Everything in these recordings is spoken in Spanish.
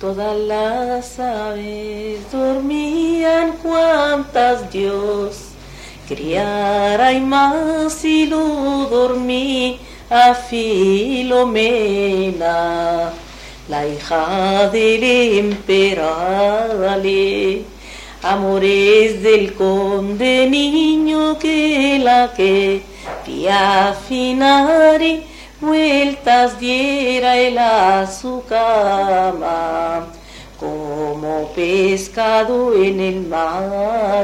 Todas las aves dormían, cuantas Dios criara, y más y lo dormí a Filomena, la hija del emperador. Amores del conde, niño que la que afinare, vueltas diera él a su cama, como pescado en el mar.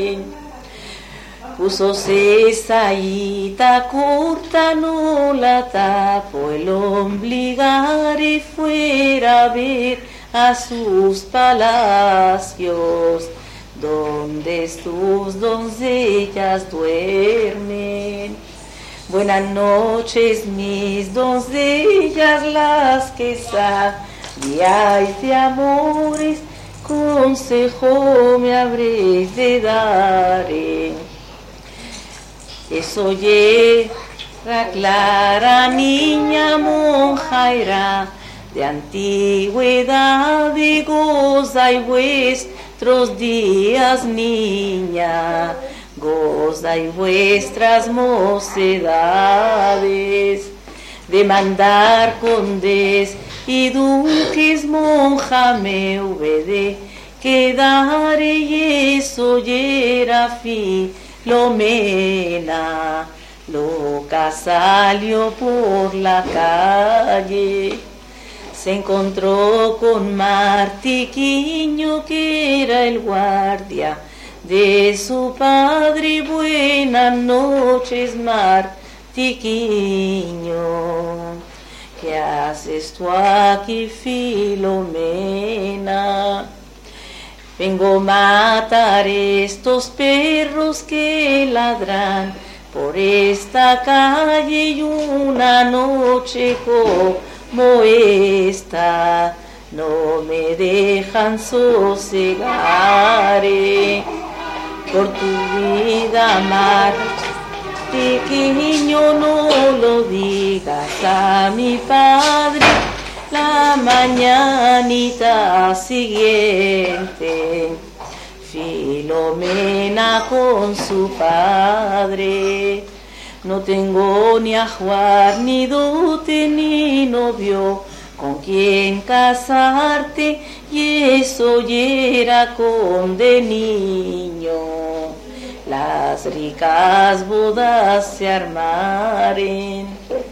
Púsose saíta corta, no la tapó el ombligar, y fuera a ver a sus palacios, donde sus doncellas duermen. Buenas noches, mis doncellas, las que sabíais de amores, consejo me habréis de dar. Eso era clara, niña monja era, de antigüedad, y goza y vuestros días, niña, goza y vuestras mocedades, de mandar condes y duques, monja me hube quedare, y eso era Filomena, loca salió por la calle. Se encontró con Martiquiño, que era el guardia de su padre. Buenas noches, Martiquiño, ¿qué haces tú aquí, Filomena? Vengo a matar estos perros que ladran por esta calle, y una noche como esta no me dejan sosegar. Por tu vida, Martiquiño, no lo digas a mi padre la mañanita siguiente. Filomena con su padre, no tengo ni ajuar, ni dote, ni novio con quien casarte, y eso era conde, niño. Las ricas bodas se armaren.